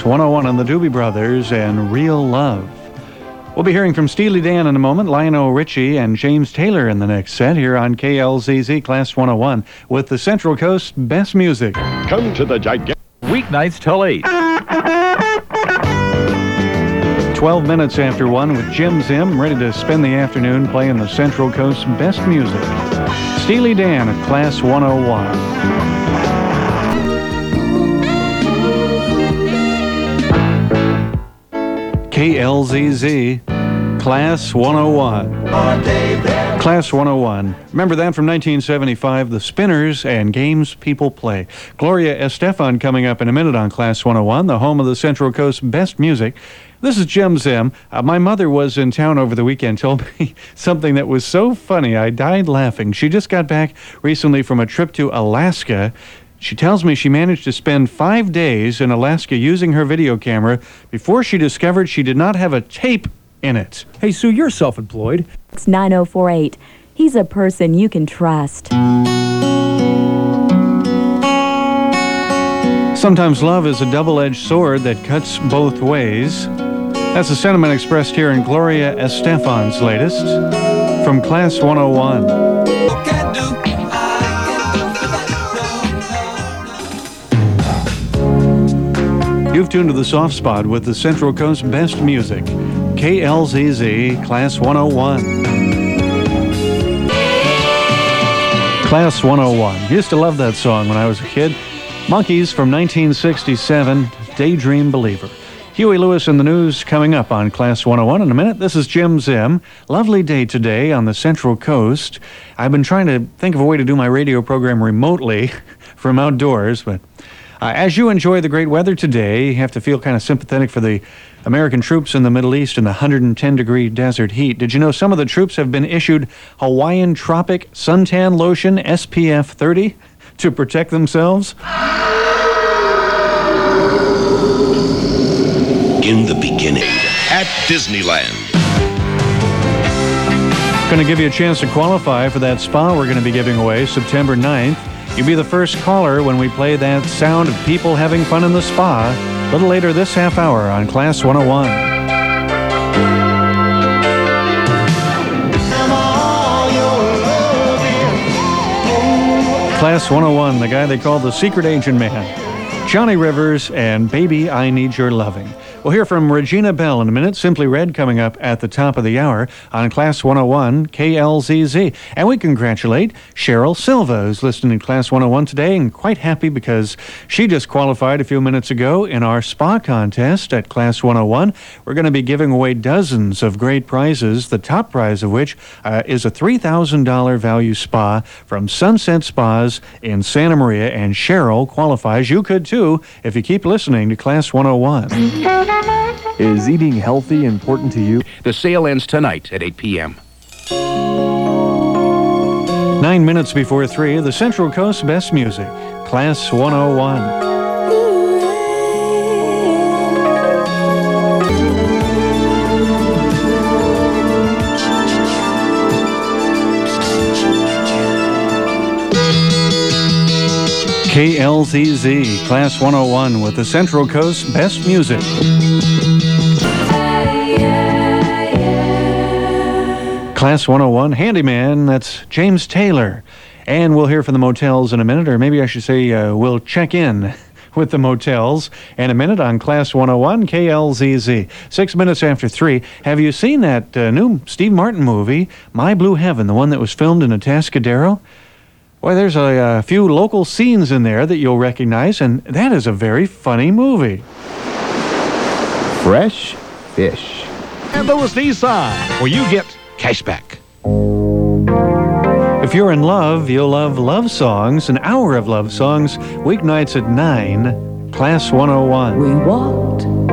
Class 101 on the Doobie Brothers and Real Love. We'll be hearing from Steely Dan in a moment, Lionel Richie and James Taylor in the next set here on KLZZ Class 101 with the Central Coast Best Music. Come to the gigantic weeknights till 8. 12 minutes after 1 with Jim Zim, ready to spend the afternoon playing the Central Coast Best Music. Steely Dan at Class 101. KLZZ, Class 101. Class 101. Remember that from 1975, The Spinners and Games People Play. Gloria Estefan coming up in a minute on Class 101, the home of the Central Coast Best Music. This is Jim Zim. My mother was in town over the weekend, told me something that was so funny, I died laughing. She just got back recently from a trip to Alaska. She tells me she managed to spend 5 days in Alaska using her video camera before she discovered she did not have a tape in it. Hey, Sue, you're self-employed. It's 9048. He's a person you can trust. Sometimes love is a double-edged sword that cuts both ways. That's the sentiment expressed here in Gloria Estefan's latest from Class 101. You've tuned to the soft spot with the Central Coast Best Music. KLZZ Class 101. Class 101. Used to love that song when I was a kid. Monkees from 1967, Daydream Believer. Huey Lewis in the news coming up on Class 101 in a minute. This is Jim Zim. Lovely day today on the Central Coast. I've been trying to think of a way to do my radio program remotely from outdoors, but as you enjoy the great weather today, you have to feel kind of sympathetic for the American troops in the Middle East in the 110-degree desert heat. Did you know some of the troops have been issued Hawaiian Tropic Suntan Lotion SPF 30 to protect themselves? in the beginning at Disneyland. Going to give you a chance to qualify for that spa we're going to be giving away September 9th. You'll be the first caller when we play that sound of people having fun in the spa a little later this half hour on Class 101. Class 101, the guy they call the Secret Agent Man. Johnny Rivers and Baby, I Need Your Loving. We'll hear from Regina Bell in a minute. Simply Red coming up at the top of the hour on Class 101 KLZZ. And we congratulate Cheryl Silva, who's listening to Class 101 today and quite happy because she just qualified a few minutes ago in our spa contest at Class 101. We're going to be giving away dozens of great prizes, the top prize of which is a $3,000 value spa from Sunset Spas in Santa Maria. And Cheryl qualifies. You could too if you keep listening to Class 101. Is eating healthy important to you? The sale ends tonight at 8 p.m. 9 minutes before 3, the Central Coast Best Music, Class 101. KLZZ, Class 101 with the Central Coast Best Music. Class 101, Handyman, that's James Taylor. And we'll hear from the motels in a minute, or maybe I should say we'll check in with the motels in a minute on Class 101 KLZZ. 6 minutes after 3. Have you seen that new Steve Martin movie, My Blue Heaven, the one that was filmed in Atascadero? Boy, there's a few local scenes in there that you'll recognize, and that is a very funny movie. Fresh fish. And those Nissan, where you get cash back. If you're in love, you'll love love songs, an hour of love songs, weeknights at 9, Class 101. We walked